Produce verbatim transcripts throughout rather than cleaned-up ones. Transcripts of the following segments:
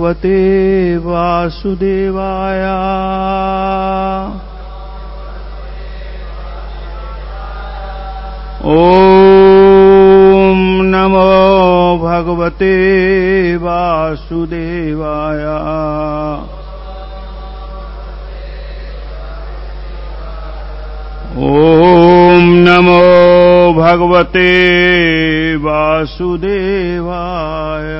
भगवते वासुदेवाय। ओम नमो भगवते वासुदेवाय। ओम नमो भगवते वासुदेवाय।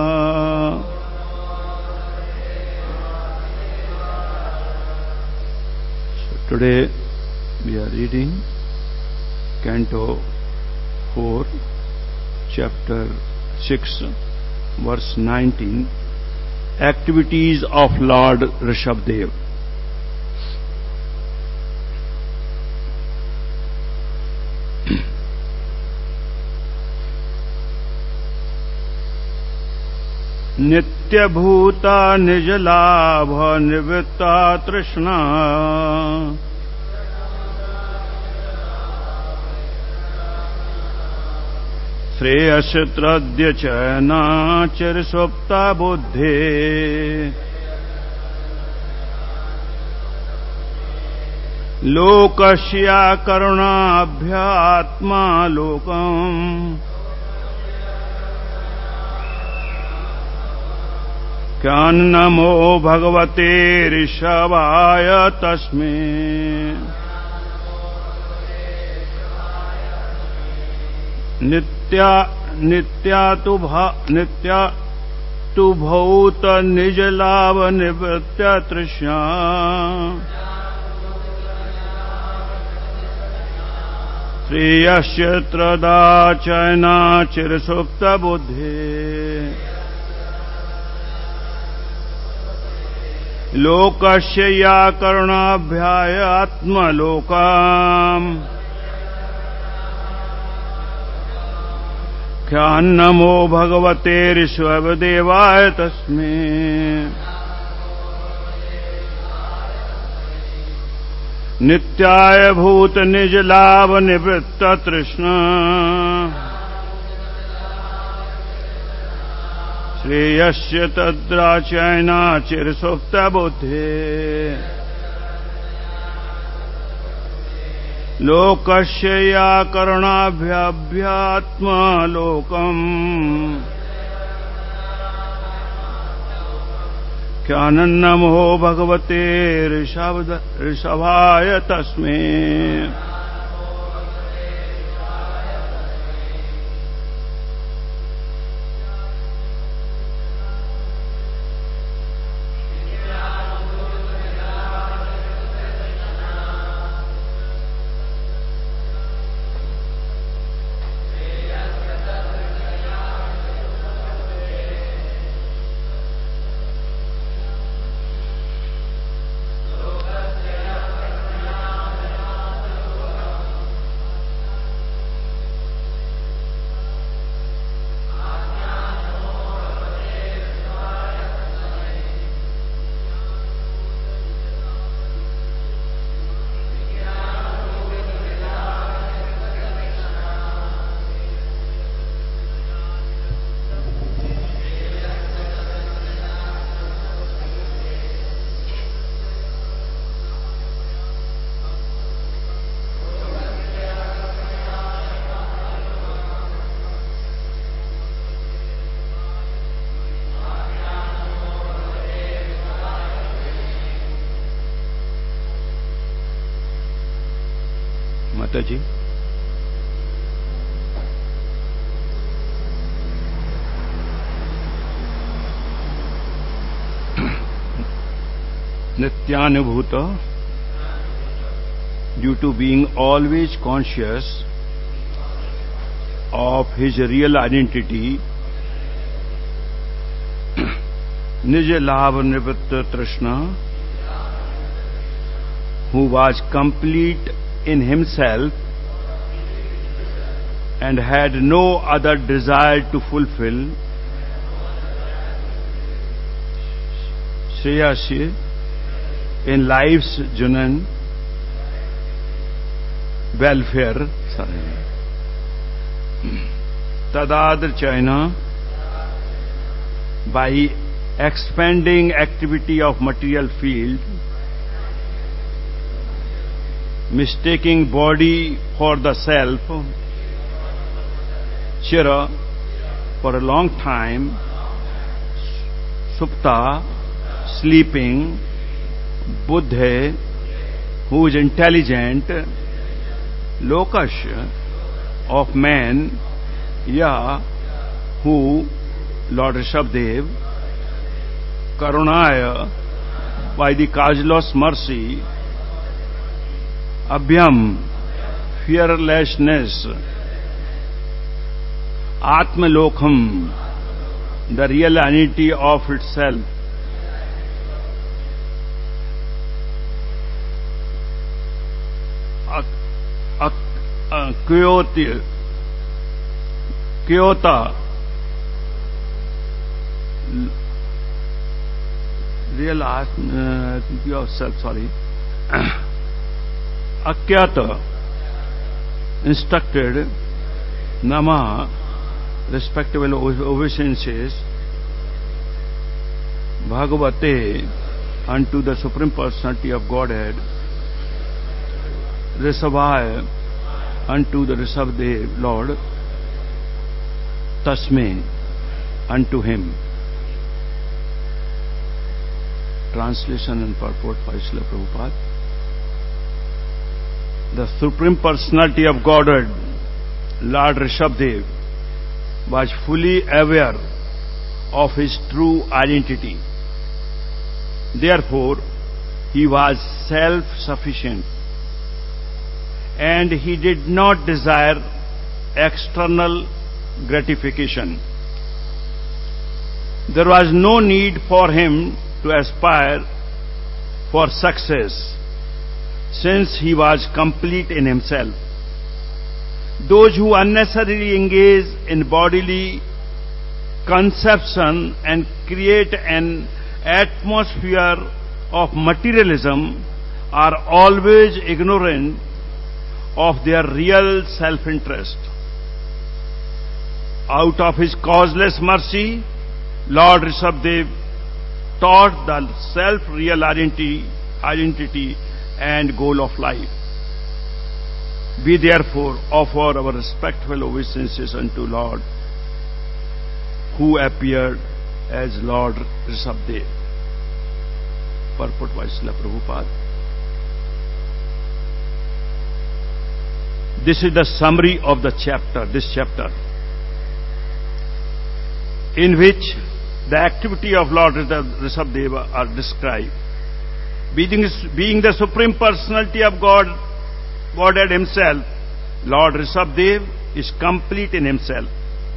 So today we are reading Canto four, Chapter six, Verse nineteen, Activities of Lord Rishabhdev. नित्यभूता निजलाभ निवृत्ता तृष्णा। श्रेयस्त्रद्य चयना चिरसुप्ता बुद्धे। लोकस्या करुणाभ्यात्मा लोकम्। ज्ञानमो भगवते ऋषभाय तस्मै। नित्या नित्या तु भा नित्या तु भूत निज लाभ निवृत्त्य तृष्णा। श्रेयस्य त्रदा चयना चिरसुप्त बुद्धे। लोकस्य या करुणाभ्याय आत्मलोकाम्। ख्यान्नमो भगवते ऋषभदेवाय तस्मै। नित्याय भूत निज लाभ निवृत्त तृष्णा। श्रेयस्य तद्राचयना चिरसुप्त बुद्धे। लोकस्य या करुणाभ्यात्मा लोकम्। ज्ञानन्नमो भगवते ऋषभाय तस्मै। माता जी, Nityanubhuta, due to being always conscious of his real identity, Nija Labha Nivritta Trishna, who was complete in himself and had no other desire to fulfill, Shreyasya, in life's journey, welfare, sorry, Tadadra China, by expanding activity of material field, mistaking body for the self, chira, for a long time, supta, sleeping, buddhe, who is intelligent, lokash, of man, ya, who, Lord Rishabdev, karunaya, by the causeless mercy, abhyam, fearlessness, atmalokham, the real entity of itself, Kyoti, Kyota, real uh, yourself, sorry, Akyata, instructed, Nama, respectable obeisances, Bhagavate, unto the Supreme Personality of Godhead, Rishabhaya, unto the Rishabdev Lord, Tasme, unto him. Translation and purport by Srila Prabhupada. The Supreme Personality of Godhead, Lord Rishabdev, was fully aware of his true identity. Therefore, he was self-sufficient, and he did not desire external gratification. There was no need for him to aspire for success, since he was complete in himself. Those who unnecessarily engage in bodily conception and create an atmosphere of materialism are always ignorant of their real self-interest. Out of his causeless mercy, Lord Rishabdev taught the self-real identity, identity and goal of life. We therefore offer our respectful obeisances unto Lord, who appeared as Lord Rishabdev. Purport by Srila Prabhupada. This is the summary of the chapter, this chapter, in which the activity of Lord Rishabdeva are described. Being, being the Supreme Personality of God, Godhead himself, Lord Rishabdev is complete in himself.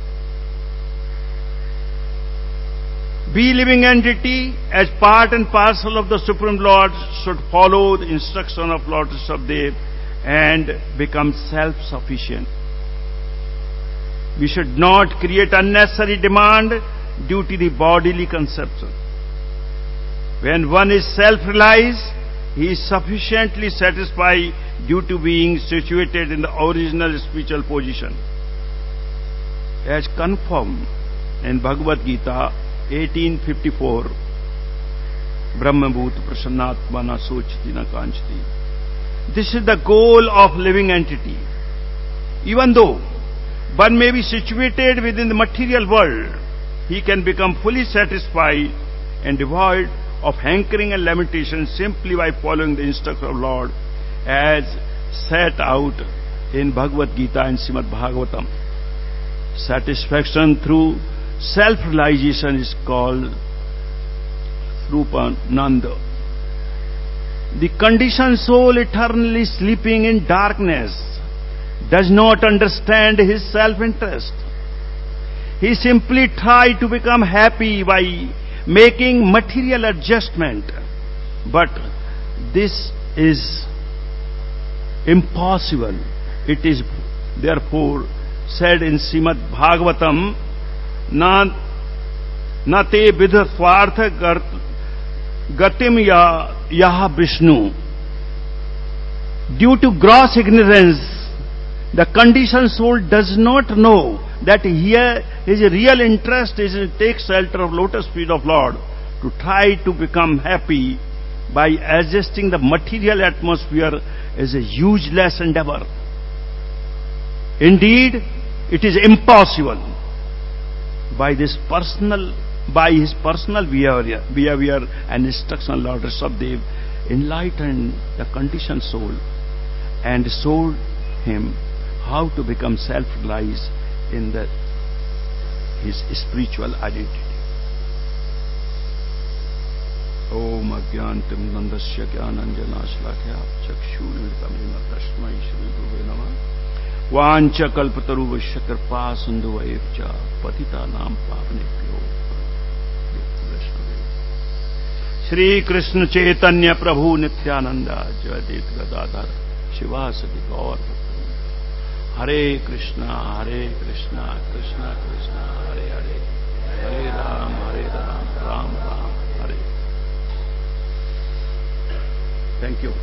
We living entity, as part and parcel of the Supreme Lord, should follow the instruction of Lord Rishabdev and become self-sufficient. We should not create unnecessary demand due to the bodily conception. When one is self-realized, he is sufficiently satisfied due to being situated in the original spiritual position. As confirmed in Bhagavad Gita eighteen fifty-four, Brahmabhut Prasannatmana Sochiti na Kanchati. This is the goal of living entity. Even though one may be situated within the material world, he can become fully satisfied and devoid of hankering and lamentation simply by following the instruction of Lord as set out in Bhagavad Gita and Srimad Bhagavatam. Satisfaction through self-realization is called Rupananda. The conditioned soul eternally sleeping in darkness does not understand his self-interest. He simply tries to become happy by making material adjustment. But this is impossible. It is therefore said in Srimad Bhagavatam, Na, na te vidha swartha gatim ya yaha Vishnu. Due to gross ignorance, the conditioned soul does not know that here his real interest is to take shelter of lotus feet of Lord, to try to become happy by adjusting the material atmosphere is a useless endeavor. Indeed, it is impossible. By this personal, by his personal behavior, behavior and instruction, Lord Rishabdev enlightened the conditioned soul and showed him how to become self-realized in the, his spiritual identity. Om Agyantam Nandasya Gyananjana Shlakya Chakshurmilitam Yena Tasmai Shri Gurave Namah Vancha Kalpataruvasya Kripa Sindhuvaevcha Patitanam Pavanebhyo Shri Krishna Chaitanya Prabhu Nityananda Jayadeva Gadadhar Shivasati Gaur Hare Krishna Hare Krishna Krishna Krishna Hare Hare Hare Ram Hare Ram Ram Ram Hare. Thank you.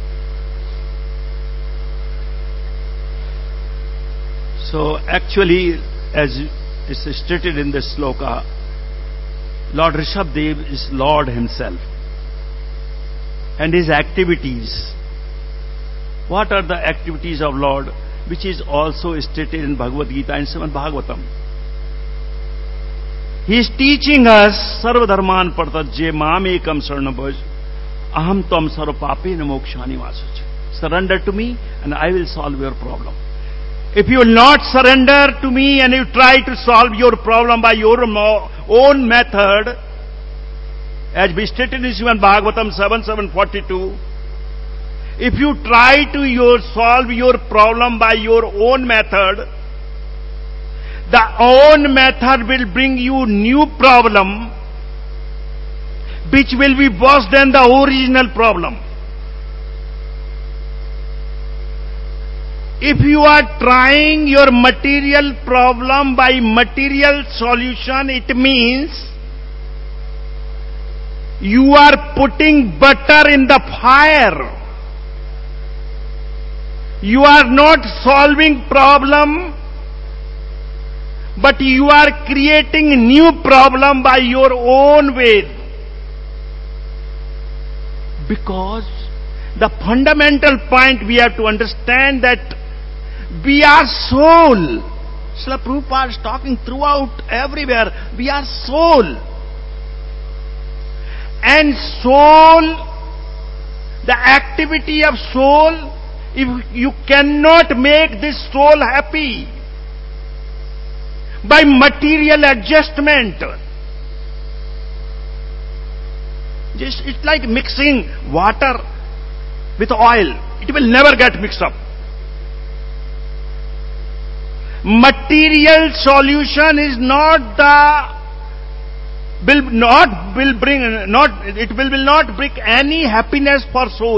So actually, as is stated in this sloka, Lord Rishabdev is Lord himself. And his activities. What are the activities of Lord? Which is also stated in Bhagavad Gita and Srimad Bhagavatam. He is teaching us Sarva Dharman Partajye Mam Ekam Saranabhaj Aham Tam Sarva Pape Namokshani Vasach. Surrender to me and I will solve your problem. If you will not surrender to me and you try to solve your problem by your own method, as we stated in Srimad Bhagavatam seven seven forty-two, if you try to your solve your problem by your own method, the own method will bring you new problem, which will be worse than the original problem. If you are trying your material problem by material solution, it means you are putting butter in the fire. You are not solving problem, but you are creating new problem by your own way. Because the fundamental point we have to understand that we are soul. Srila Prabhupada is talking throughout everywhere. We are soul. And soul, the activity of soul, if you cannot make this soul happy by material adjustment, just it's like mixing water with oil. It will never get mixed up. Material solution is not the will not will bring not it will, will not bring any happiness for soul.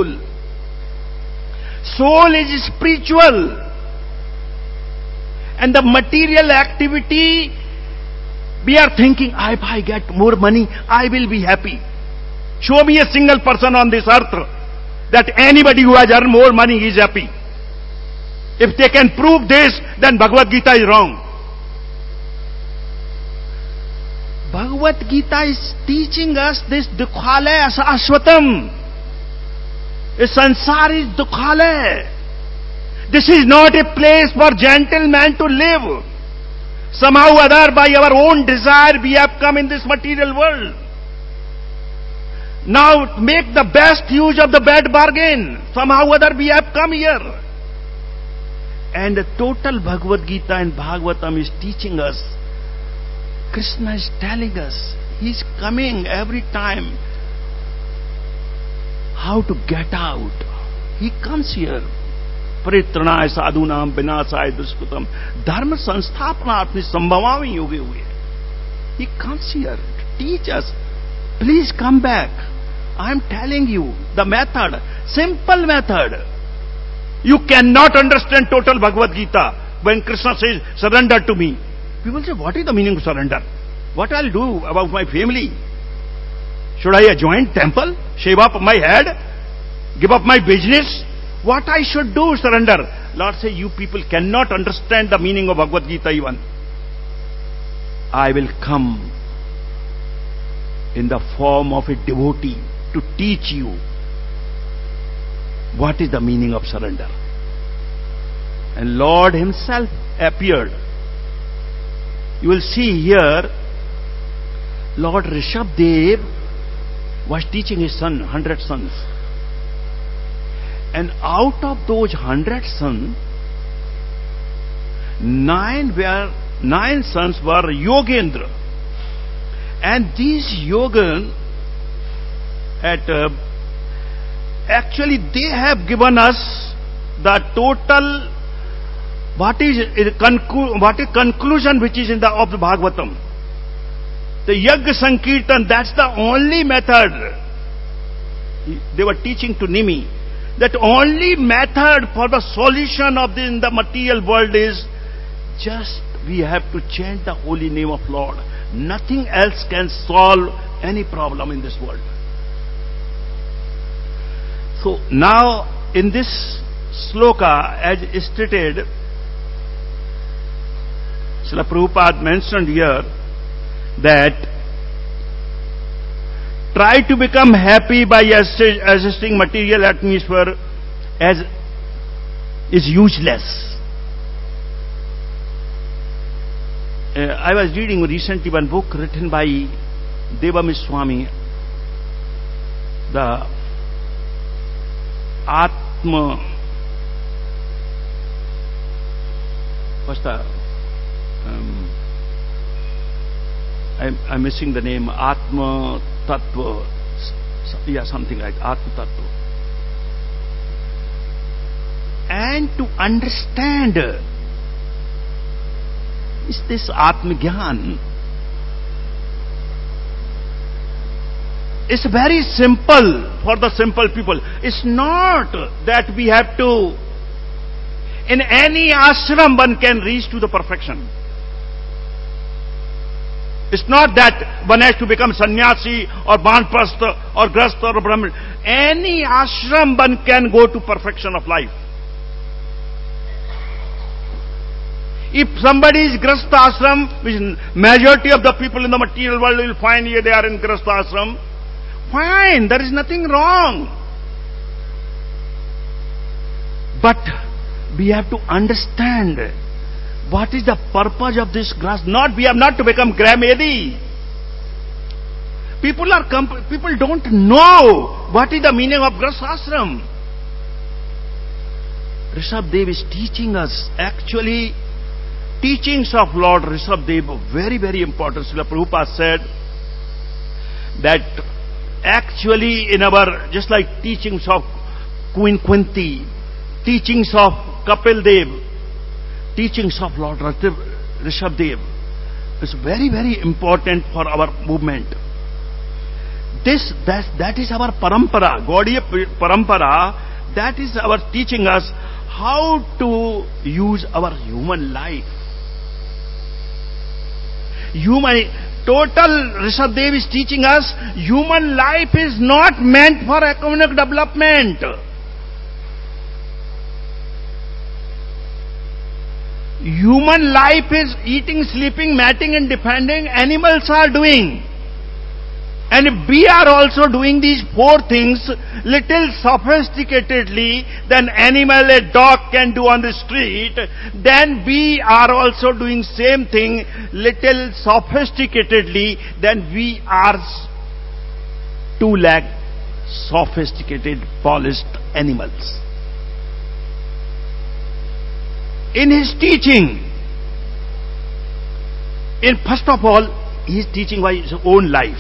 Soul is spiritual, and the material activity, we are thinking, if I get more money, I will be happy. Show me a single person on this earth that anybody who has earned more money is happy. If they can prove this, then Bhagavad Gita is wrong. Bhagavad Gita is teaching us this dukhale ashwatam. This sansar is dukhale. This is not a place for gentlemen to live. Somehow or other, by our own desire, we have come in this material world. Now make the best use of the bad bargain. Somehow or other, we have come here. And the total Bhagavad Gita and Bhagavatam is teaching us, Krishna is telling us, He is coming every time, how to get out. He comes here. Paritranaya sadhunam vinasaya dushkutam. Dharma sanstapana apni sambhavami yoge huye. He comes here to teach us. Please come back. I am telling you the method, simple method. You cannot understand total Bhagavad Gita when Krishna says, surrender to me. People say, what is the meaning of surrender? What I'll do about my family? Should I join temple? Shave up my head? Give up my business? What I should do, surrender? Lord say, you people cannot understand the meaning of Bhagavad Gita even. I will come in the form of a devotee to teach you what is the meaning of surrender. And Lord himself appeared. You will see here, Lord Rishabdev was teaching his son, hundred sons. And out of those hundred sons, nine were nine sons were Yogendra. And these Yogan, at uh, actually they have given us the total what is conclu what is conclusion which is in the of the Bhagavatam. The Yagya Sankirtan, that's the only method. They were teaching to Nimi that only method for the solution of the in the material world is just we have to chant the holy name of Lord. Nothing else can solve any problem in this world. So now in this sloka, as stated, Srila Prabhupada mentioned here that try to become happy by assisting material atmosphere as is useless. Uh, I was reading recently one book written by Devami Swami, the Atma, what's the, um, I'm, I'm missing the name, Atma Tattva, yeah, something like Atma Tattva. And to understand is this Atma Gyan. It's very simple for the simple people. It's not that we have to, in any ashram one can reach to the perfection. It's not that one has to become sannyasi or banprastha or grastha or brahmin. Any ashram one can go to perfection of life. If somebody is grastha ashram, which majority of the people in the material world will find here they are in grastha ashram, fine, there is nothing wrong. But we have to understand what is the purpose of this grass. Not we have not to become Gramedi. People are people don't know what is the meaning of grastha ashram. Rishabdev is teaching us actually. Teachings of Lord Rishabdev, very, very important. Srila Prabhupada said that actually in our, just like teachings of Queen Kunti, teachings of Kapil Dev, teachings of Lord Rishabdev is very, very important for our movement. This, that, that is our parampara, Gaudiya parampara, that is our teaching us how to use our human life. Human, total Rishabdev is teaching us, human life is not meant for economic development. Human life is eating, sleeping, matting and defending. Animals are doing. And we are also doing these four things little sophisticatedly than animal a dog can do on the street. Then we are also doing same thing little sophisticatedly than we are two lakh sophisticated polished animals. In his teaching, in first of all, he is teaching by his own life.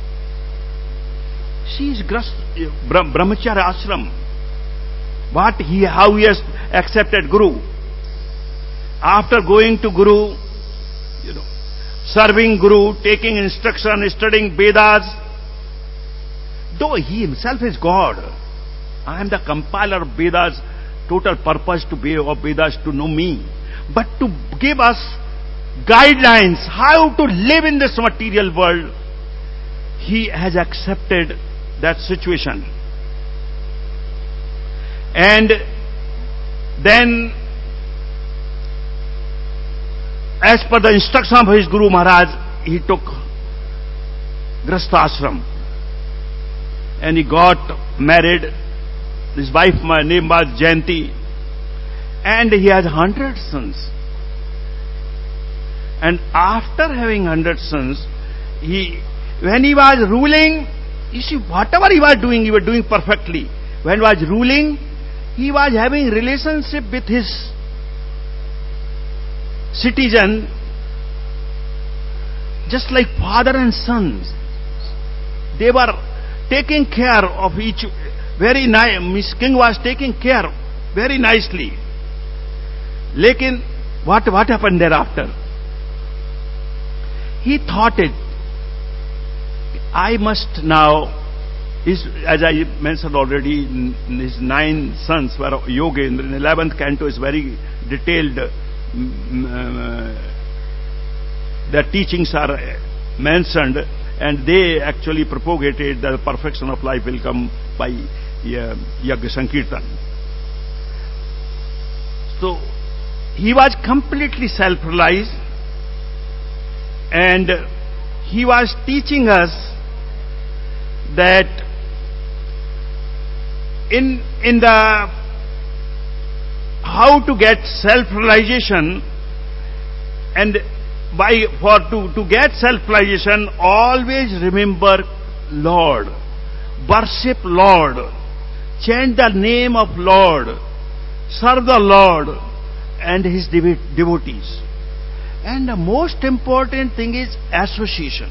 She is Brahmacharya ashram. What he, how he has accepted Guru. After going to Guru, you know, serving Guru, taking instruction, studying Vedas. Though he himself is God, I am the compiler of Vedas. Total purpose to be of Vedas to know me, but to give us guidelines how to live in this material world. He has accepted that situation. And then as per the instruction of his Guru Maharaj, he took Grastha Ashram and he got married. His wife, my name was Jayanti, and he has hundred sons. And after having hundred sons, he, when he was ruling, you see, whatever he was doing, he was doing perfectly. When he was ruling, he was having relationship with his citizen, just like father and sons. They were taking care of each, very nice. Miss King was taking care very nicely. Lekin, what, what happened thereafter? He thought it, I must now, his, as I mentioned already, his nine sons were Yogendra. In eleventh canto is very detailed. Uh, their teachings are mentioned, and they actually propagated the perfection of life will come by uh, Yagya Sankirtan. So, he was completely self-realized, and he was teaching us that in, in the how to get self-realization, and by for to, to get self-realization, always remember Lord, worship Lord, chant the name of Lord, serve the Lord and his devotees. And the most important thing is association.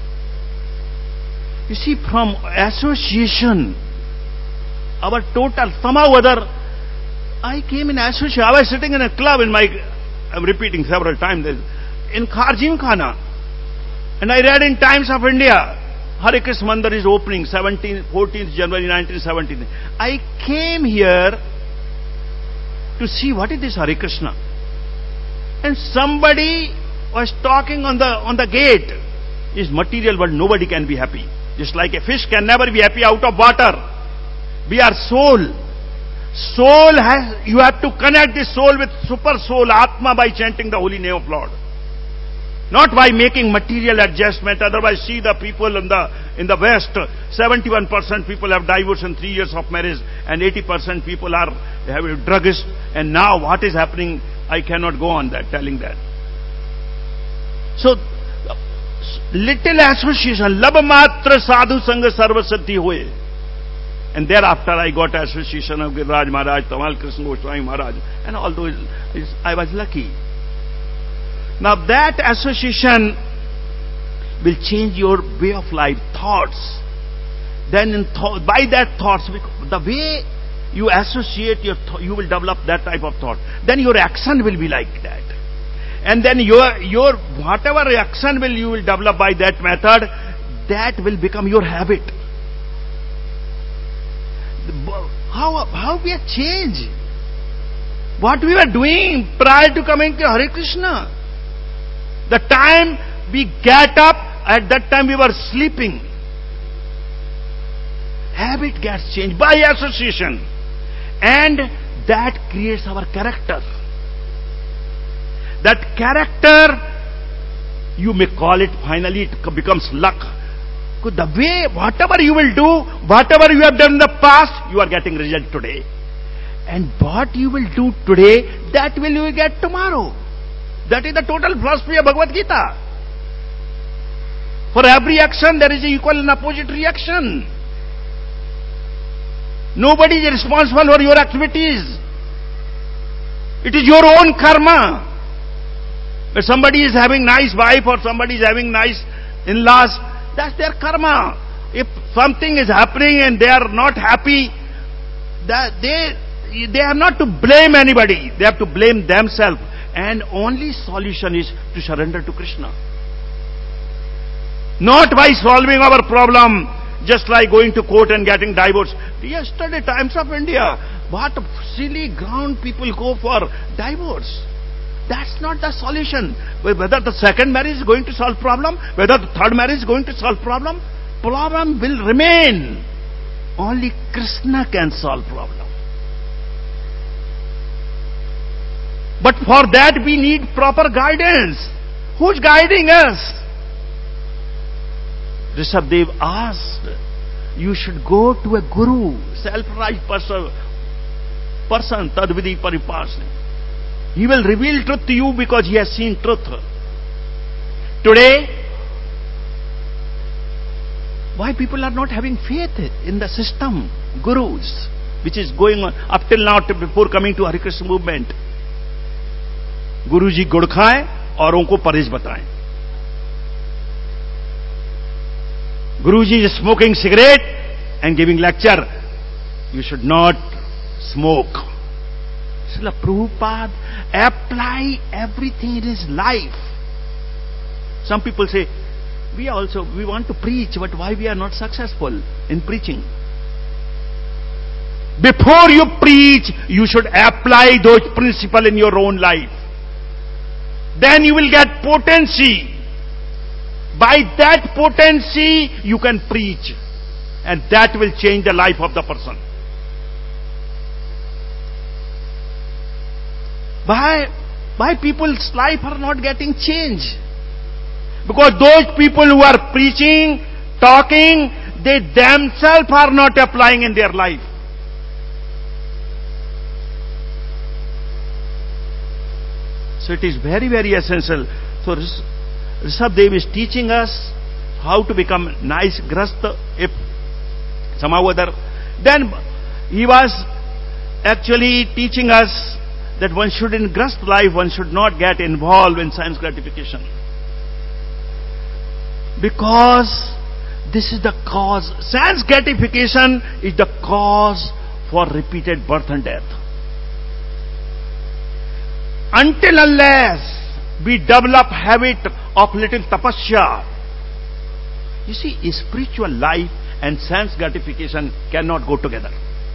You see, from association, our total, somehow or other, I came in association. I was sitting in a club in my, I'm repeating several times, in Kharjim Khana. And I read in Times of India, Hare Krishna Mandir is opening, seventeenth, fourteenth January nineteen seventeen. I came here to see what is this Hare Krishna. And somebody was talking on the, on the gate. Is material world, nobody can be happy. Just like a fish can never be happy out of water. We are soul. Soul has, you have to connect the soul with super soul, Atma, by chanting the holy name of Lord. Not by making material adjustment. Otherwise, see the people in the, in the West, seventy-one percent people have divorced in three years of marriage, and eighty percent people are have a druggist. And now what is happening, I cannot go on that, telling that. So, little association, lab matra sadhu sangha sarva siddhi hoye. And thereafter I got association of Giriraj Maharaj, Tamal Krishna Goswami Maharaj, and all those, I was lucky. Now that association will change your way of life, thoughts. Then in th by that thoughts, the way you associate your, th you will develop that type of thought. Then your action will be like that. And then your, your whatever action will you will develop by that method, that will become your habit. How, how we have changed? What we were doing prior to coming to Hare Krishna. The time we get up, at that time we were sleeping. Habit gets changed by association. And that creates our character. That character, you may call it, finally it becomes luck. The way, whatever you will do, whatever you have done in the past, you are getting result today. And what you will do today, that will you get tomorrow. That is the total philosophy of Bhagavad Gita. For every action, there is an equal and opposite reaction. Nobody is responsible for your activities. It is your own karma. If somebody is having nice wife or somebody is having nice in-laws, that's their karma. If something is happening and they are not happy, that they, they have not to blame anybody. They have to blame themselves. And only solution is to surrender to Krishna. Not by solving our problem, just like going to court and getting divorce. Yesterday, Times of India, what silly ground people go for divorce. That's not the solution. Whether the second marriage is going to solve problem, whether the third marriage is going to solve problem, problem will remain. Only Krishna can solve problem. But for that we need proper guidance. Who's guiding us? Rishabdev asked, you should go to a guru, self-right person, person, tadvidi paripasne. He will reveal truth to you because he has seen truth. Today, why people are not having faith in the system, gurus, which is going on up till now before coming to Hare Krishna movement. Guruji गुड़ खाएं और उनको परहेज बताएं. Guruji is smoking cigarette and giving lecture. You should not smoke. Srila Prabhupada apply everything in his life. Some people say, we also, we want to preach, but why we are not successful in preaching? Before you preach, you should apply those principles in your own life. Then you will get potency. By that potency, you can preach. And that will change the life of the person. Why, why people's life are not getting changed? Because those people who are preaching, talking, they themselves are not applying in their life. So it is very, very essential. So Rishabdev is teaching us how to become nice grasta if somehow or other. Then he was actually teaching us that one should in grast life, one should not get involved in sense gratification. Because this is the cause. Sense gratification is the cause for repeated birth and death. Until unless we develop habit of little tapasya. You see, a spiritual life and sense gratification cannot go together.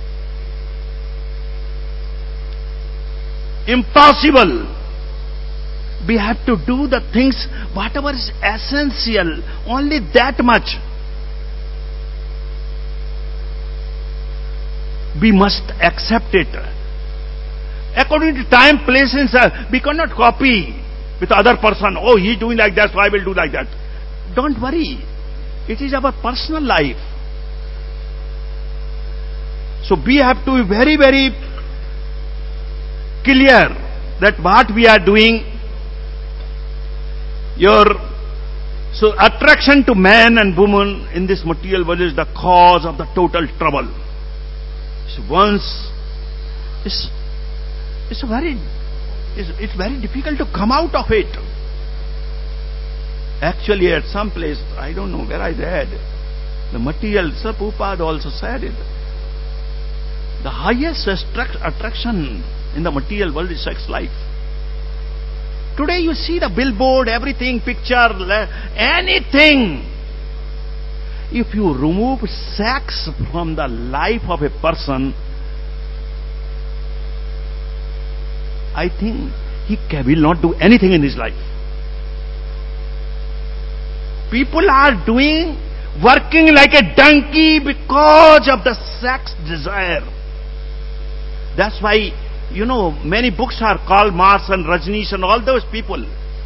Impossible. We have to do the things, whatever is essential, only that much. We must accept it. According to time, place, and we cannot copy with other person. Oh, he is doing like that, so I will do like that. Don't worry. It is our personal life. So we have to be very, very clear that what we are doing. Your so attraction to man and woman in this material world is the cause of the total trouble. So once it's it's very it's, it's very difficult to come out of it. Actually, at some place, I don't know where I read, the material, Sir Prabhupada also said it. The highest attraction in the material world is sex life. Today you see the billboard, everything, picture, anything. If you remove sex from the life of a person, I think he can, will not do anything in his life. People are doing, working like a donkey because of the sex desire. That's why, you know, many books are called Mars and Rajneesh and all those people.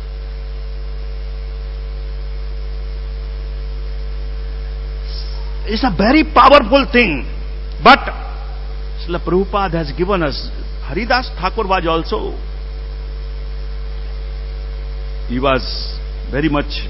It's a very powerful thing. But Srila Prabhupada has given us, Haridas Thakur was also, he was very much,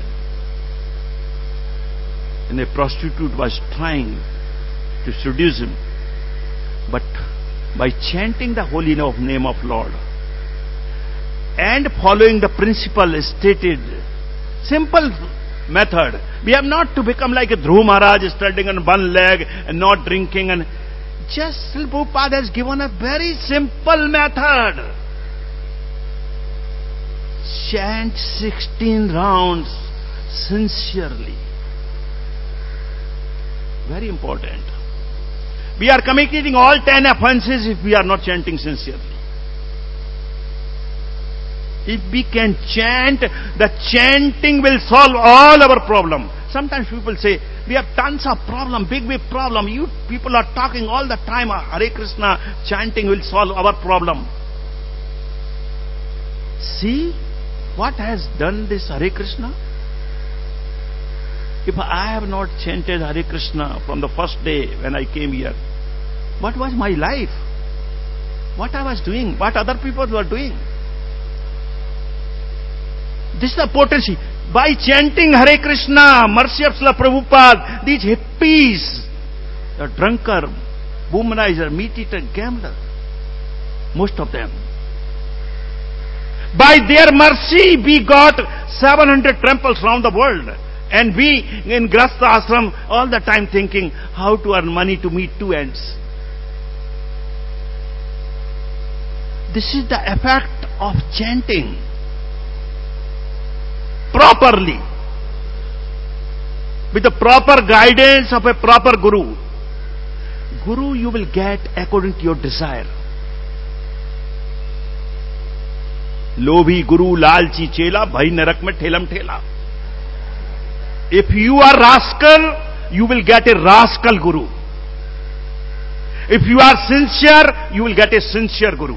and a prostitute was trying to seduce him. But by chanting the holy name of Lord and following the principle stated, simple method. We have not to become like a Dhruv Maharaj standing on one leg and not drinking, and just Srila Prabhupada has given a very simple method. Chant sixteen rounds sincerely. Very important. We are committing all ten offenses if we are not chanting sincerely. If we can chant, the chanting will solve all our problem. Sometimes people say, we have tons of problem, big, big problem. You people are talking all the time, Hare Krishna, chanting will solve our problem. See what has done this Hare Krishna? If I have not chanted Hare Krishna from the first day when I came here, what was my life? What I was doing? What other people were doing? This is the potency. By chanting Hare Krishna, mercy of Srila Prabhupada, these hippies, the drunkard, womanizer, meat-eater, gambler, most of them, by their mercy we got seven hundred temples around the world. And we in Grastha Ashram all the time thinking how to earn money to meet two ends. This is the effect of chanting properly, with the proper guidance of a proper guru. Guru you will get according to your desire. Lobhi guru lalchi chela, bhai narak mein thelam thela. If you are rascal, you will get a rascal guru. If you are sincere, you will get a sincere guru.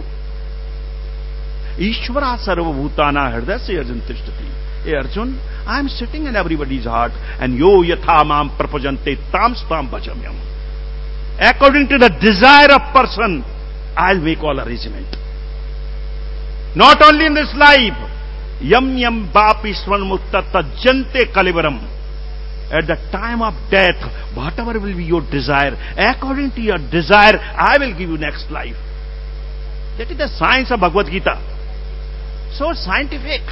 Ishvara sarva bhutana hridaya arjun tishtati. Hey Arjun, I am sitting in everybody's heart, and yo yatha mam prapajante tam stam bhajamyam. According to the desire of person, I'll make all arrangement. Not only in this life, yam yam bapi swan mutta tajante kalivaram. At the time of death, whatever will be your desire, according to your desire, I will give you next life. That is the science of Bhagavad Gita. So scientific.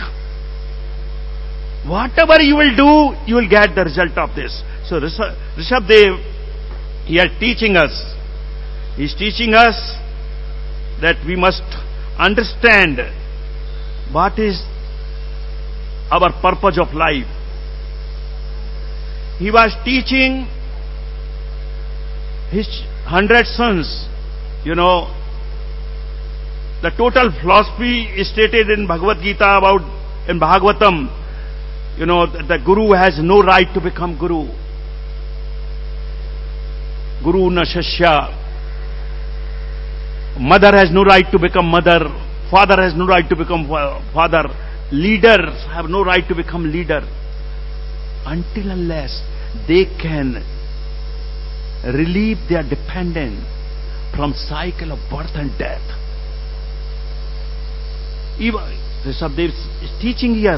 Whatever you will do, you will get the result of this. So Rishabdev, he is teaching us. He is teaching us that we must understand what is our purpose of life. He was teaching his hundred sons, you know, the total philosophy is stated in Bhagavad Gita about, in Bhagavatam, you know, the Guru has no right to become Guru. Guru na shashya. Mother has no right to become mother. Father has no right to become father. Leaders have no right to become leader. Until unless they can relieve their dependent from cycle of birth and death. Even Rishabdev is teaching here.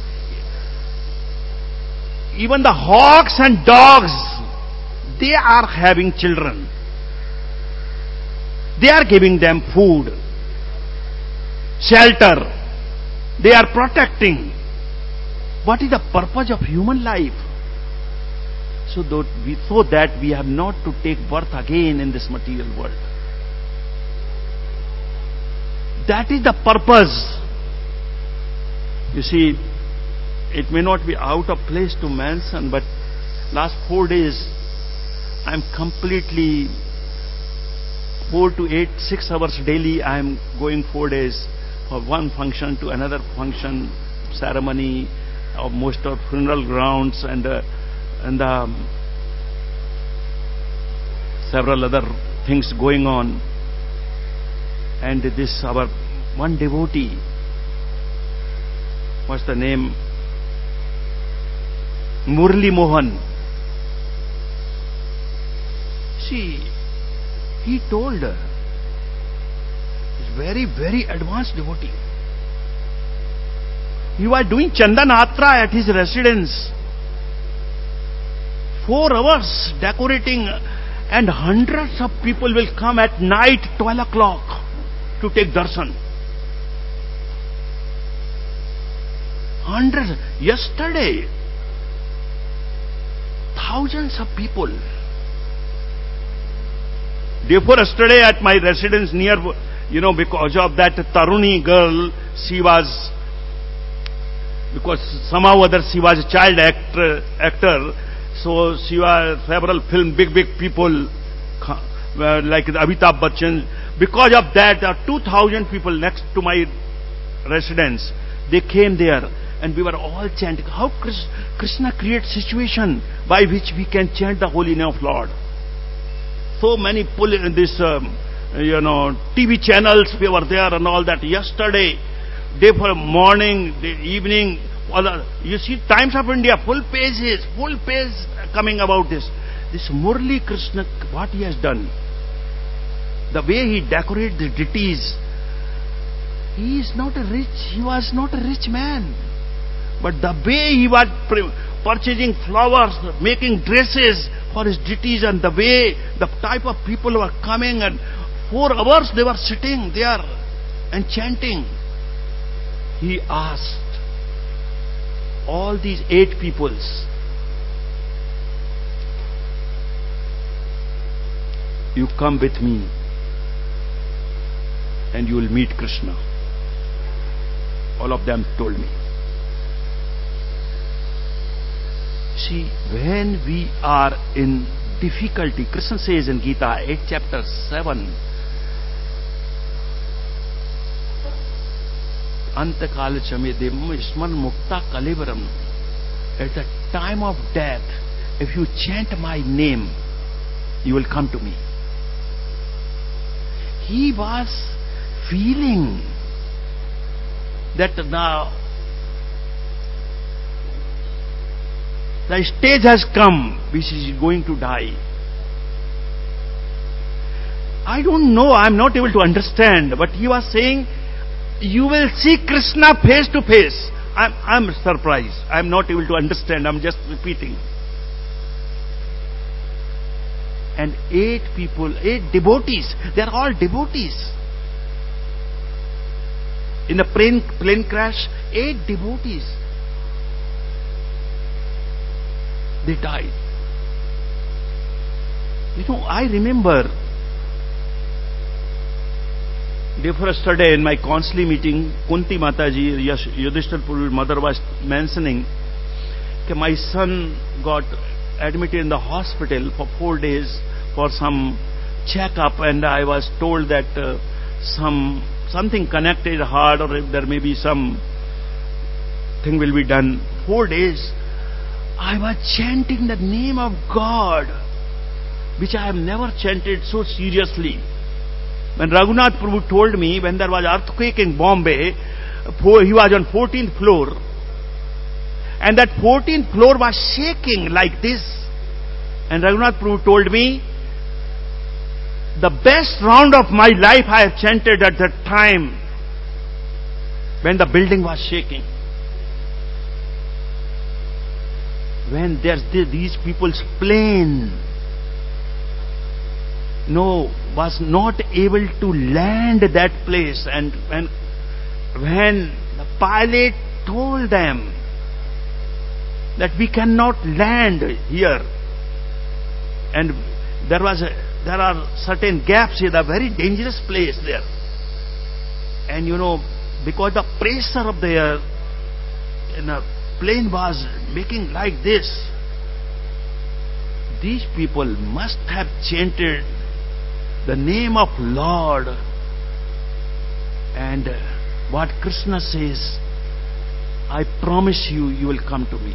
Even the hawks and dogs, they are having children. They are giving them food, shelter. They are protecting. What is the purpose of human life? So that we, so that we have not to take birth again in this material world. That is the purpose. You see, it may not be out of place to mention, but last four days I am completely four to eight, six hours daily. I am going four days for one function to another function, ceremony, of most of funeral grounds, and uh, and um, several other things going on. And this our one devotee, what's the name? Murli Mohan. See, he told her, he's very, very advanced devotee. He was doing Chandanatra at his residence. Four hours decorating, and hundreds of people will come at night, twelve o'clock, to take darshan. Hundreds. Yesterday, thousands of people. Therefore, yesterday at my residence near, you know, because of that Taruni girl, she was, because somehow or other she was a child actor, actor, so she was several film, big, big people, like Amitabh Bachchan. Because of that, there are two thousand people next to my residence. They came there, and we were all chanting. How Krishna creates situation by which we can chant the holy name of Lord. So many pull in this, um, you know, T V channels, we were there and all that. Yesterday, day for morning, day, evening. All the, you see Times of India, full pages, full page coming about this. This Murli Krishna, what he has done, the way he decorates the deities. He is not a rich, he was not a rich man. But the way he was purchasing flowers, making dresses for his deities, and the way, the type of people who were coming, and four hours they were sitting there and chanting. He asked all these eight peoples, you come with me and you will meet Krishna. All of them told me. See, when we are in difficulty, Krishna says in Gita, eight chapter seven, Antakala chamedem isman mukta kalivaram. At the time of death, if you chant my name, you will come to me. He was feeling that now the stage has come which is going to die. I don't know, I am not able to understand, but he was saying, you will see Krishna face to face. I'm, I'm surprised. I'm not able to understand. I'm just repeating. And eight people, eight devotees, they are all devotees. In the plane, plane crash, eight devotees, they died. You know, I remember day for yesterday in my counseling meeting, Kunti Mataji, Yudhishthir's mother, was mentioning that my son got admitted in the hospital for four days for some checkup, and I was told that uh, some something connected heart, or if there may be some thing will be done. Four days I was chanting the name of God, which I have never chanted so seriously. When Raghunath Prabhu told me, when there was earthquake in Bombay, he was on fourteenth floor, and that fourteenth floor was shaking like this. And Raghunath Prabhu told me, the best round of my life I have chanted at that time, when the building was shaking. When there's these people's plane, no, was not able to land that place, and when, when the pilot told them that we cannot land here, and there was a, there are certain gaps here, a very dangerous place there, and you know, because the pressure of the air in a plane was making like this, these people must have chanted the name of Lord, and what Krishna says, I promise you, you will come to me.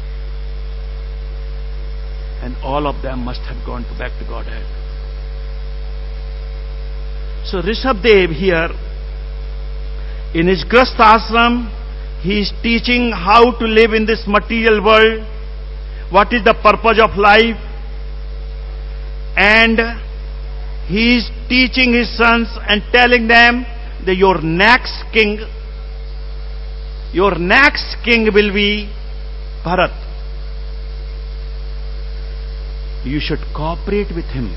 And all of them must have gone to back to Godhead. So Rishabdev here, in his Grastha Ashram, he is teaching how to live in this material world, what is the purpose of life, and he is teaching his sons and telling them that your next king, your next king will be Bharat. You should cooperate with him.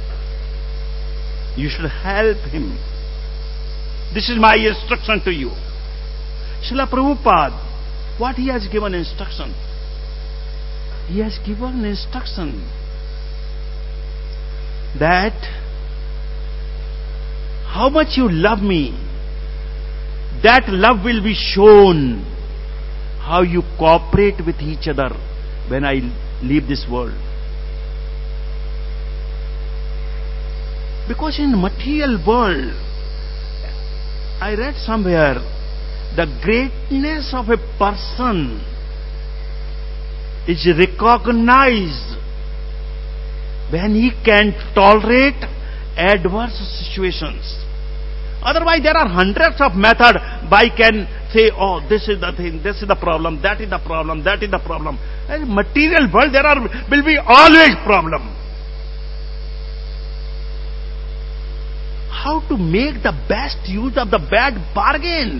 You should help him. This is my instruction to you. Srila Prabhupada, what he has given instruction? He has given instruction that how much you love me, that love will be shown how you cooperate with each other when I leave this world. Because in the material world, I read somewhere, the greatness of a person is recognized when he can tolerate adverse situations. Otherwise, there are hundreds of methods by can say, oh, this is the thing, this is the problem, that is the problem, that is the problem. In material world, there are will be always problem. How to make the best use of the bad bargain?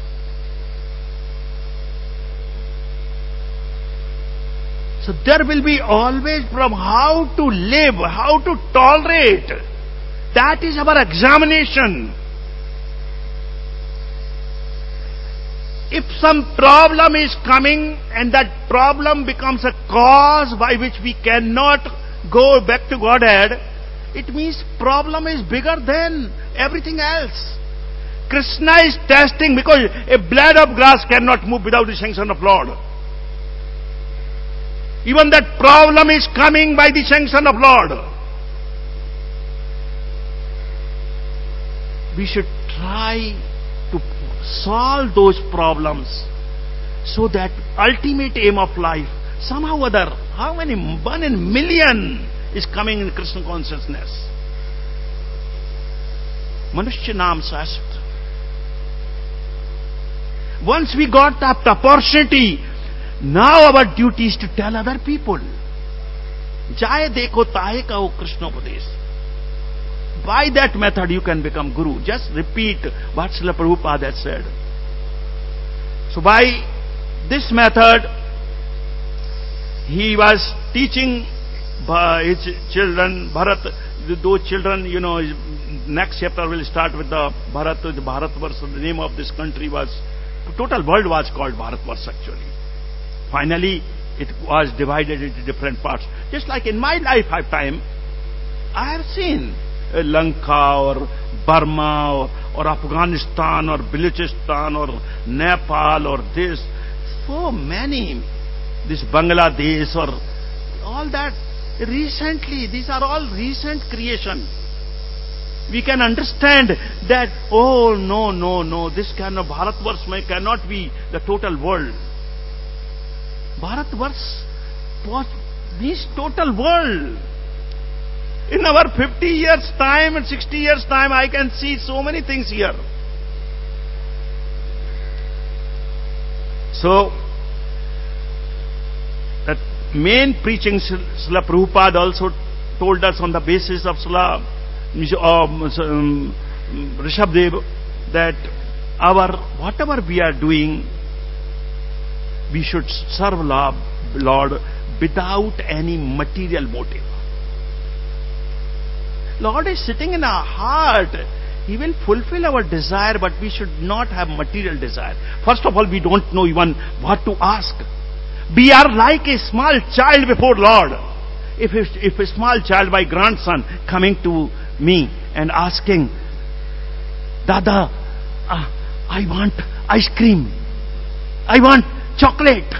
So there will be always from how to live, how to tolerate. That is our examination. If some problem is coming and that problem becomes a cause by which we cannot go back to Godhead, it means problem is bigger than everything else. Krishna is testing, because a blade of grass cannot move without the sanction of Lord. Even that problem is coming by the sanction of Lord. We should try to solve those problems so that ultimate aim of life, somehow or other, how many, one in million is coming in Krishna consciousness. Manushya Naam Shashvat. Once we got that opportunity, now our duty is to tell other people. Jai dekho tahe kaho Krishna Upadesh. By that method you can become Guru. Just repeat what Srila Prabhupada has said. So by this method, he was teaching his children, Bharat, those children, you know, next chapter will start with the Bharat, the Bharatvarsh. The name of this country was, the total world was called Bharatvarsh actually. Finally, it was divided into different parts. Just like in my lifetime, I have seen Lanka or Burma or, or Afghanistan or Balochistan or Nepal or this, so many, this Bangladesh or all that. Recently, these are all recent creation. We can understand that, oh no, no, no, this kind of Bharatvarsh cannot be the total world. Bharatvarsh means total world. In our fifty years time and sixty years time, I can see so many things here. So, that main preaching Srila Prabhupada also told us on the basis of Srila um, Rishabdev that our whatever we are doing, we should serve Lord without any material motive. Lord is sitting in our heart. He will fulfill our desire, but we should not have material desire. First of all, we don't know even what to ask. We are like a small child before Lord. If, if a small child, my grandson, coming to me and asking, Dada, uh, I want ice cream. I want chocolate.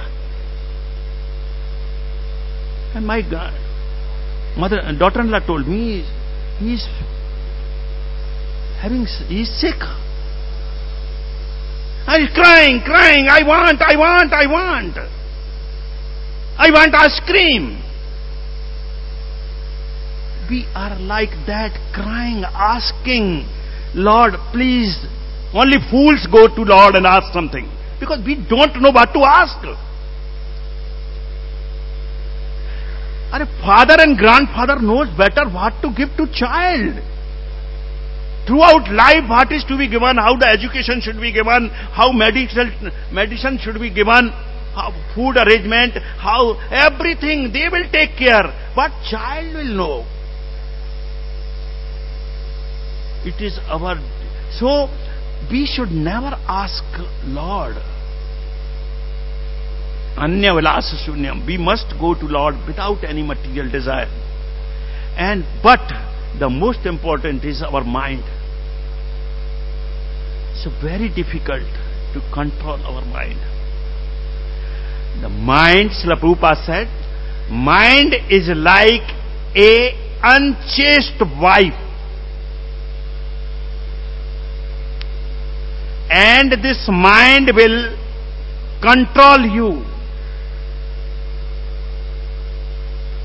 And my God, mother, daughter-in-law told me, he's having, he's sick. I'm crying, crying, I want, I want, I want. I want ice cream. We are like that, crying, asking, Lord, please. Only fools go to Lord and ask something, because we don't know what to ask. Our father and grandfather knows better what to give to child. Throughout life, what is to be given, how the education should be given, how medical medicine should be given, how food arrangement, how everything they will take care. But child will know. It is our, so we should never ask Lord. Anya vilasa shunyam. We must go to Lord without any material desire. And but the most important is our mind. It's very difficult to control our mind. The mind, Srila Prabhupada said, mind is like a unchaste wife. And this mind will control you.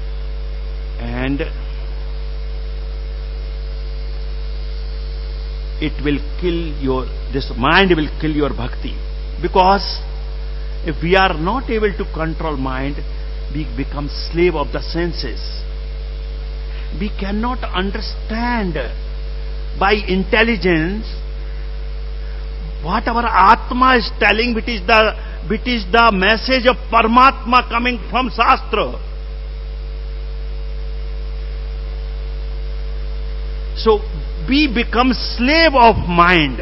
And it will kill your, this mind will kill your bhakti. Because if we are not able to control mind, we become slave of the senses. We cannot understand by intelligence what our Atma is telling, which is the, which is the message of Paramatma coming from Shastra. So we become slave of mind.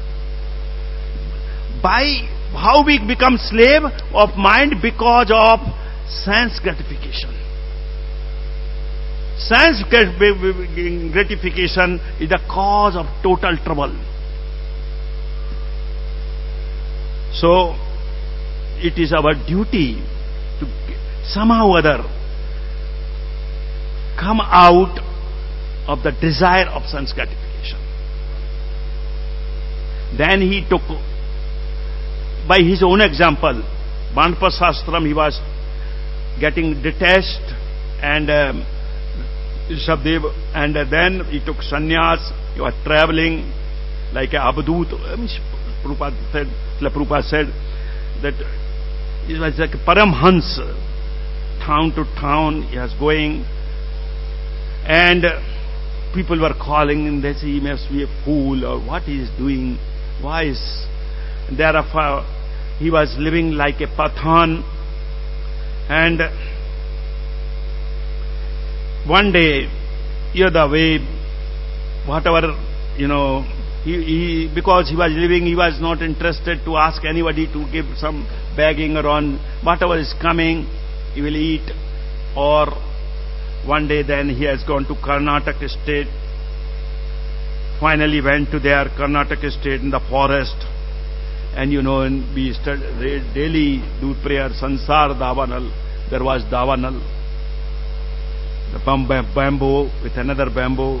By how we become slave of mind? Because of sense gratification. Sense gratification is the cause of total trouble. So it is our duty to somehow or other come out of the desire of sense gratification. Then he took, by his own example, Manapasastram, he was getting detached, and um, Rishabdev, and uh, then he took sannyas. He was traveling like a abdut. I mean, Prabhupada said, Prabhupada said that it was like a Paramhans, town to town he was going, and uh, people were calling and they say he must be a fool, or what he is doing, why is, therefore he was living like a Pathan. And one day, the other way, whatever, you know, he, he, because he was living, he was not interested to ask anybody to give some begging around, whatever is coming, he will eat. Or one day then he has gone to Karnataka state, finally went to their Karnataka state in the forest, and you know, and we studied, daily do prayer, Sansar Davanal, there was Davanal, the bamboo with another bamboo,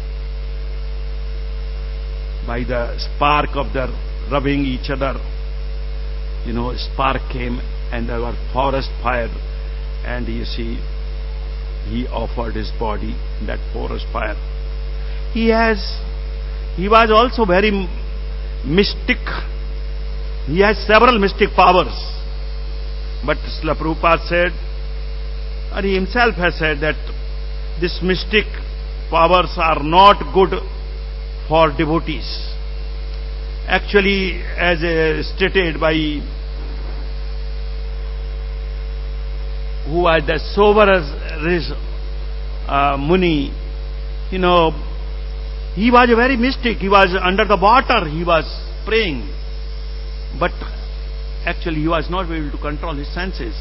by the spark of their rubbing each other, you know, spark came and there was forest fire, and you see, he offered his body in that forest fire. He has, he was also very mystic. He has several mystic powers. But Srila Prabhupada said, or he himself has said, that these mystic powers are not good for devotees. Actually, as uh, stated by who was the sober uh, Muni, you know, he was a very mystic. He was under the water, he was praying. But actually he was not able to control his senses.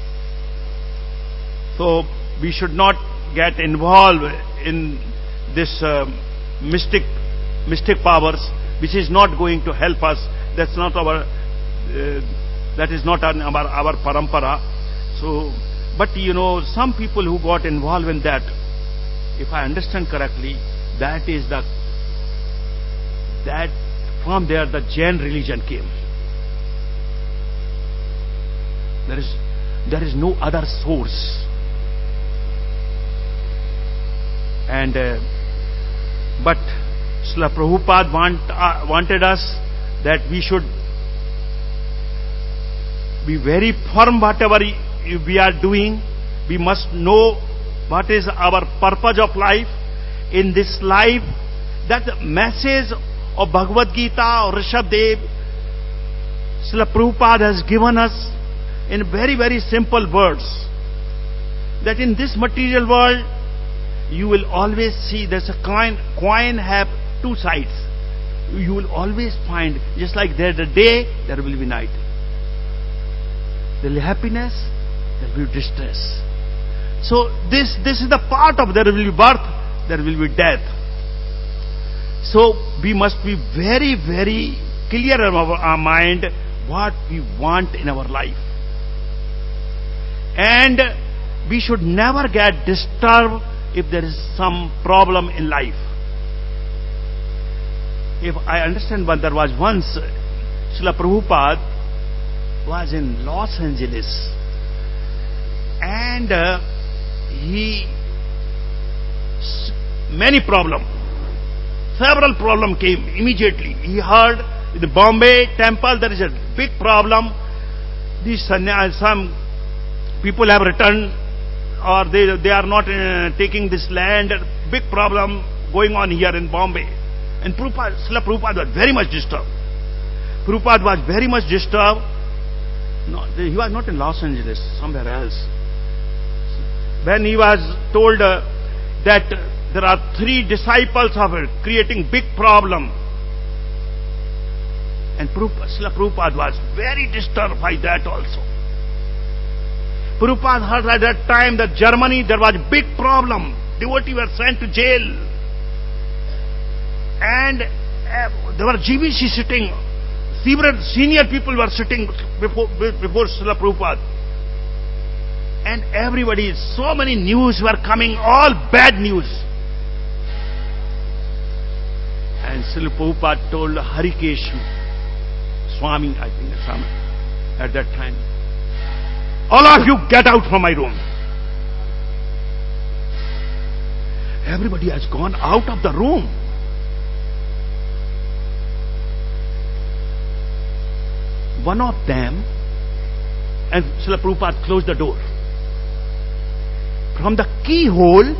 So we should not get involved in this uh, mystic mystic powers, which is not going to help us. That's not our, uh, that is not our, our parampara. So, but you know, some people who got involved in that, if I understand correctly, that is the, that from there the Jain religion came. There is, there is no other source. And, uh, but Srila Prabhupada want, uh, wanted us that we should be very firm whatever we are doing. We must know what is our purpose of life. In this life, that message of Bhagavad Gita or Rishabdev, Srila Prabhupada has given us in very, very simple words, that in this material world, you will always see there's a coin, coin have two sides. You will always find, just like there's a day, there will be night. There will be happiness, there will be distress. So this, this is the part of there will be birth, there will be death. So we must be very, very clear in our, our mind what we want in our life. And we should never get disturbed if there is some problem in life. If I understand, but there was once Srila Prabhupada was in Los Angeles, and uh, he many problem. several problems came immediately. He heard in the Bombay temple there is a big problem. These sannyas, some people have returned, or they they are not uh, taking this land. Big problem going on here in Bombay. And Prabhupada, Srila Prabhupada was very much disturbed. Prabhupada was very much disturbed. No, he was not in Los Angeles, somewhere else. When he was told uh, that there are three disciples of it creating big problem, and Prabhupada, Srila Prabhupada was very disturbed by that also. Prabhupada heard at that time that Germany there was a big problem. Devotees were sent to jail. And uh, there were G B C sitting. Several senior people were sitting before, before Srila Prabhupada. And everybody, so many news were coming, all bad news. And Srila Prabhupada told Harikesh Swami, I think that's Swami, at that time, all of you get out from my room. Everybody has gone out of the room. One of them, and Srila Prabhupada closed the door. From the keyhole,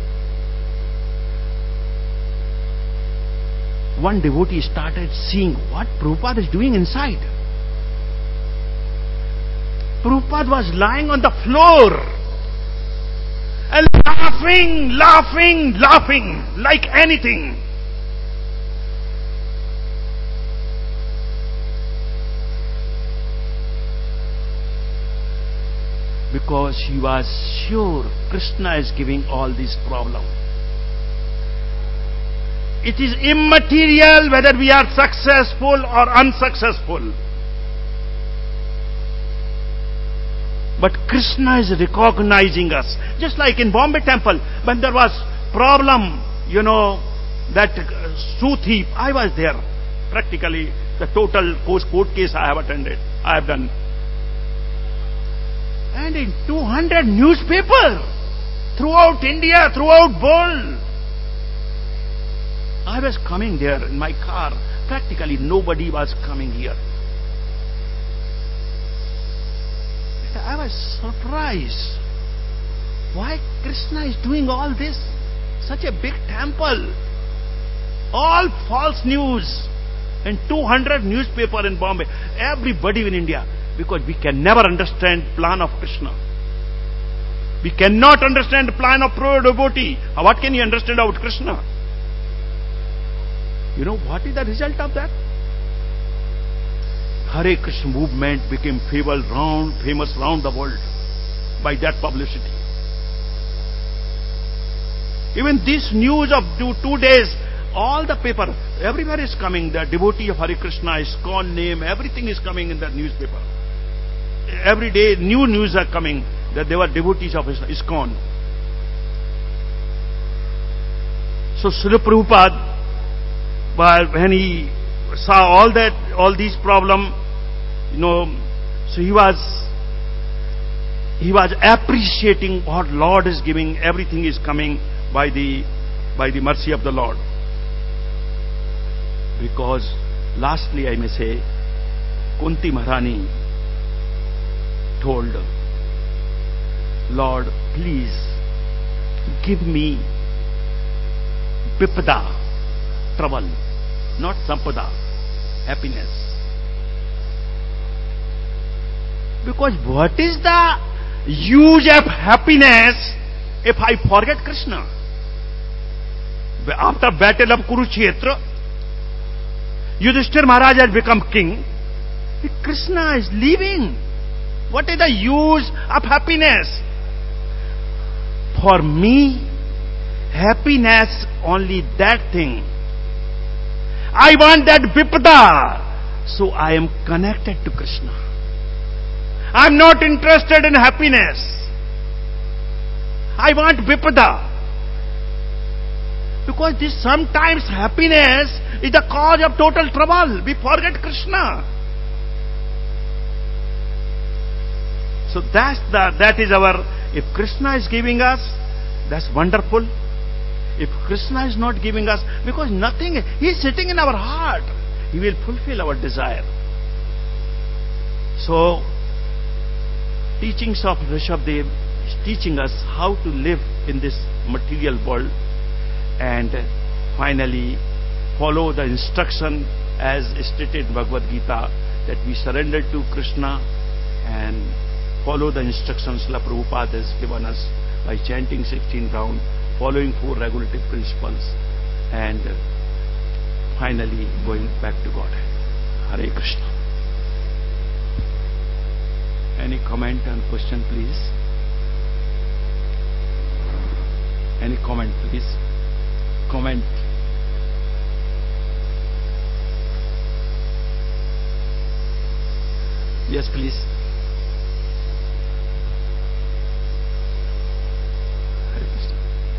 one devotee started seeing what Prabhupada is doing inside. Prabhupada was lying on the floor and laughing, laughing, laughing like anything. Because he was sure Krishna is giving all these problems. It is immaterial whether we are successful or unsuccessful. But Krishna is recognizing us. Just like in Bombay temple, when there was problem, you know, that shoe thief, I was there. Practically, the total court case I have attended, I have done. And in two hundred newspapers, throughout India, throughout world. I was coming there in my car. Practically nobody was coming here. I was surprised. Why Krishna is doing all this? Such a big temple. All false news. And two hundred newspapers in Bombay. Everybody in India. Because we can never understand plan of Krishna. We cannot understand the plan of pure devotee. What can you understand about Krishna? You know what is the result of that? Hare Krishna movement became famous round, famous round the world by that publicity. Even this news of two, two days, all the paper, everywhere is coming. The devotee of Hare Krishna, ISKCON name, everything is coming in that newspaper. Every day new news are coming that they were devotees of ISKCON. So Srila Prabhupada, when he saw all that, all these problems, you know, so he was, he was appreciating what Lord is giving. Everything is coming by the, by the mercy of the Lord. Because lastly I may say, Kunti Maharani told, Lord, please give me Bipada, trouble, not Sampada, happiness. Because what is the use of happiness if I forget Krishna? After battle of Kurukshetra, Yudhishthira Maharaj has become king. Krishna is leaving. What is the use of happiness? For me, happiness only that thing. I want that Bipada, so I am connected to Krishna. I am not interested in happiness. I want Bipada. Because this sometimes happiness is the cause of total trouble. We forget Krishna. So that's the, that is our, if Krishna is giving us, that's wonderful. If Krishna is not giving us, because nothing, He is sitting in our heart, He will fulfill our desire. So, teachings of Rishabdev is teaching us how to live in this material world, and finally follow the instruction as stated in Bhagavad Gita, that we surrender to Krishna and follow the instructions La Prabhupada has given us by chanting sixteen rounds, following four regulative principles, and finally going back to Godhead. Hare Krishna. Any comment and question, please? Any comment, please? Comment. Yes, please. Hare Krishna.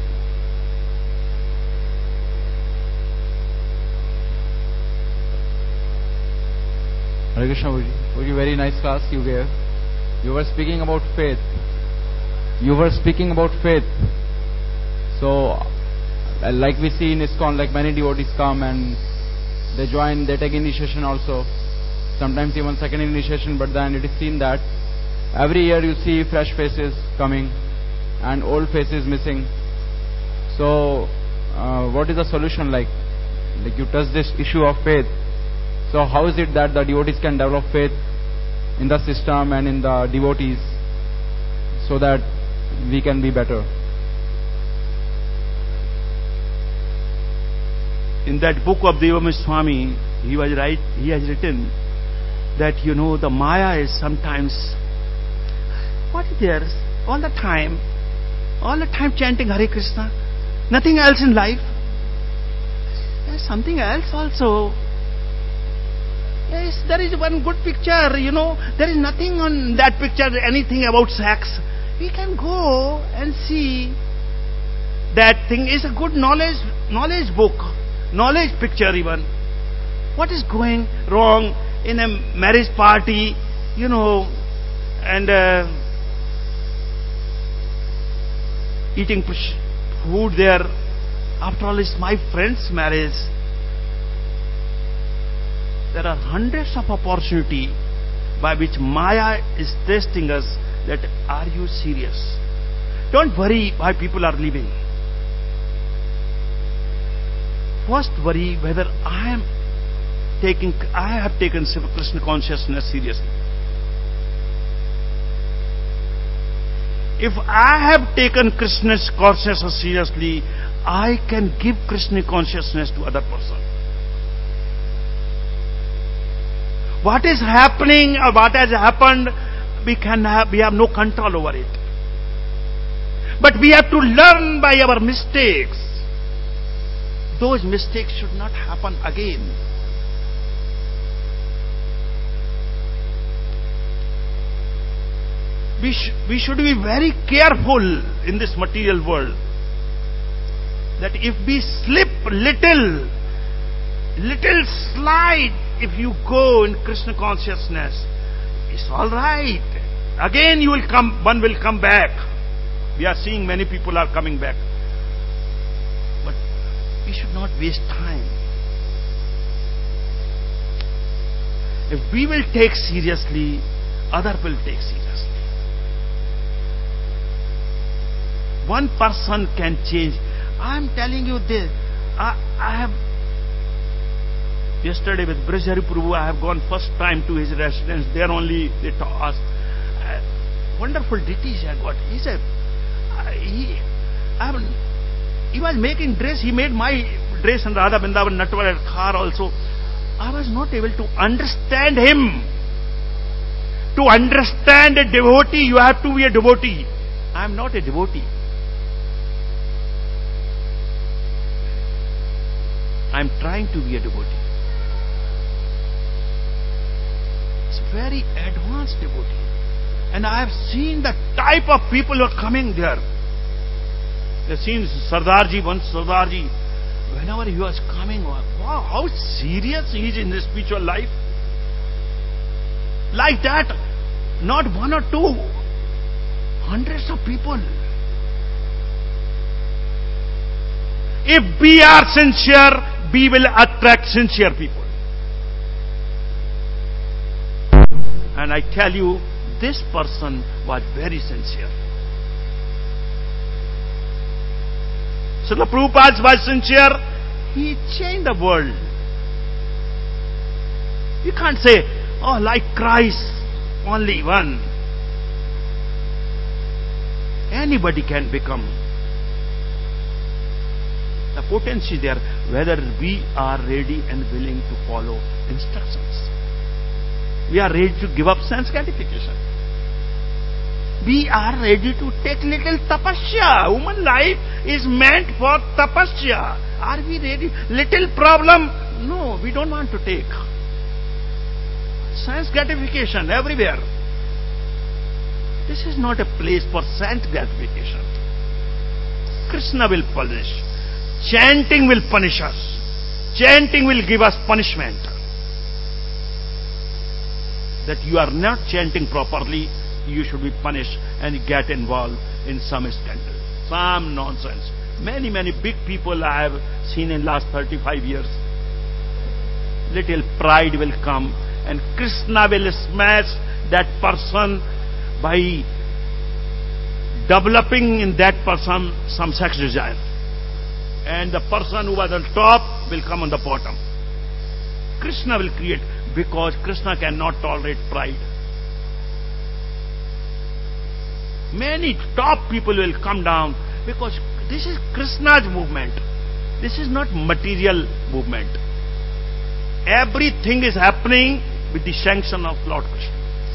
Hare Krishna, Guruji. Guruji, very nice class you gave. You were speaking about faith. You were speaking about faith. So, uh, like we see in ISKCON, like many devotees come and they join, they take initiation also. Sometimes even second initiation, but then it is seen that every year you see fresh faces coming and old faces missing. So, uh, what is the solution like? Like you touch this issue of faith. So how is it that the devotees can develop faith in the system and in the devotees so that we can be better? In that book of Devamma Swami, he was right, he has written that, you know, the Maya is sometimes, what is there? All the time, all the time chanting Hare Krishna, nothing else in life. There's something else also. Yes, there is one good picture, you know, there is nothing on that picture, anything about sex. We can go and see that thing is a good knowledge, knowledge book, knowledge picture even. What is going wrong in a marriage party, you know, and uh, eating food there. After all, it's my friend's marriage. There are hundreds of opportunities by which Maya is testing us that, are you serious? Don't worry why people are leaving. First worry whether I am taking, I have taken Krishna consciousness seriously. If I have taken Krishna consciousness seriously, I can give Krishna consciousness to other person. What is happening or what has happened, we can have, we have no control over it. But we have to learn by our mistakes. Those mistakes should not happen again. We, sh we should be very careful in this material world, that if we slip little, little slide, if you go in Krishna consciousness, it's all right. Again you will come, one will come back. We are seeing many people are coming back. But we should not waste time. If we will take seriously, other will take seriously. One person can change. I am telling you this. I, I have Yesterday with Brajhari Prabhu, I have gone first time to his residence. There only they taught us. Uh, wonderful deities I got. He said, uh, he, I have, he was making dress. He made my dress and Radha Vrindavan Natwar Khar also. I was not able to understand him. To understand a devotee, you have to be a devotee. I am not a devotee. I am trying to be a devotee. It's very advanced devotee. And I have seen the type of people who are coming there. They have seen Sardarji, once Sardarji, whenever he was coming, wow, how serious he is in his spiritual life. Like that, not one or two, hundreds of people. If we are sincere, we will attract sincere people. And I tell you, this person was very sincere. Srila Prabhupada was sincere. He changed the world. You can't say, oh, like Christ, only one. Anybody can become. The potency there, whether we are ready and willing to follow instructions. We are ready to give up sense gratification. We are ready to take little tapasya. Human life is meant for tapasya. Are we ready? Little problem? No, we don't want to take. Sense gratification everywhere. This is not a place for sense gratification. Krishna will punish. Chanting will punish us. Chanting will give us punishment. That you are not chanting properly, you should be punished and get involved in some scandal, some nonsense. Many, many big people I have seen in last thirty-five years. Little pride will come and Krishna will smash that person by developing in that person some sex desire. And the person who was on top will come on the bottom. Krishna will create, because Krishna cannot tolerate pride. Many top people will come down because this is Krishna's movement. This is not material movement. Everything is happening with the sanction of Lord Krishna.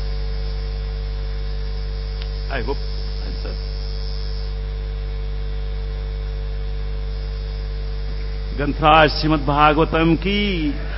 I hope I answered. ग्रंथराज Shrimad Bhagavatam की